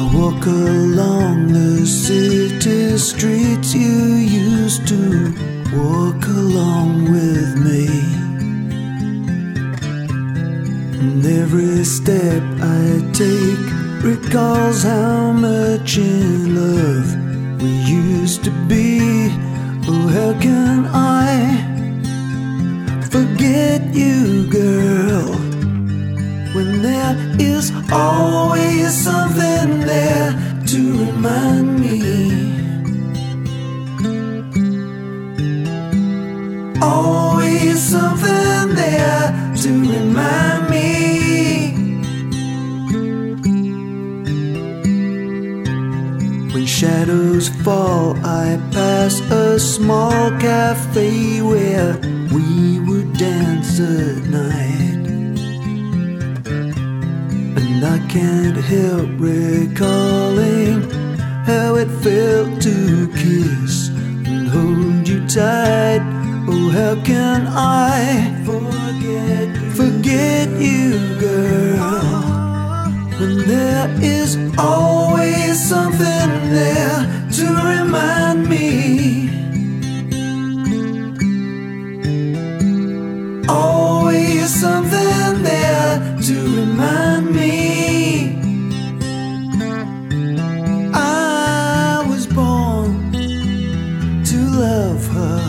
walk along the city streets you used to walk along with me. And every step I take recalls how much in love we used to be. Oh, how can I forget you, girl, when there is always something there to remind me. Always something there to remind me. When shadows fall, I pass a small cafe where we would dance at night. And I can't help recalling how it felt to kiss and hold you tight. Oh, how can I forget you, girl, when there is always something there to remind me. Always something there to remind me. I was born to love her,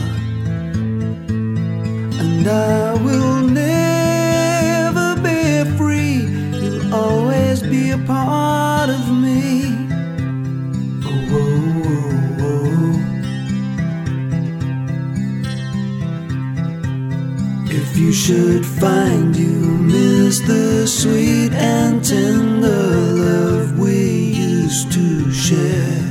and I will never be free. You'll always be a part of me. Oh, oh, oh, oh. If you should find you miss the sweet and tender love we used to share,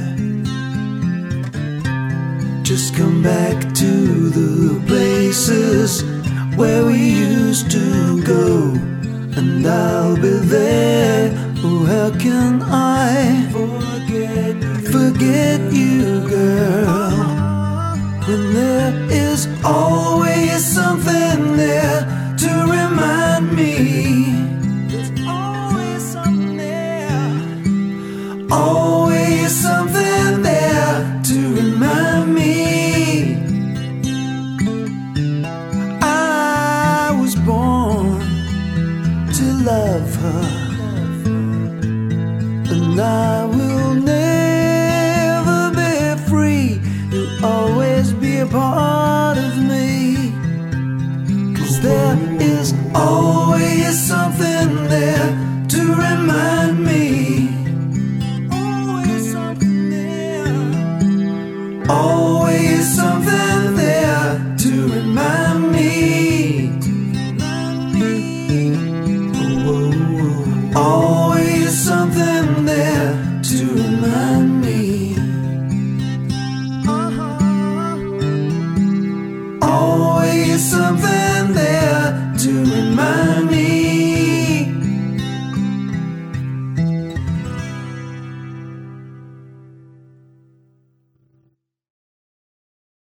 just come back to the places where we used to go, and I'll be there. Oh, how can I forget you, girl, when there is always something there to remind me. There's always something there. Always something there to remind me. I was born to love her, and I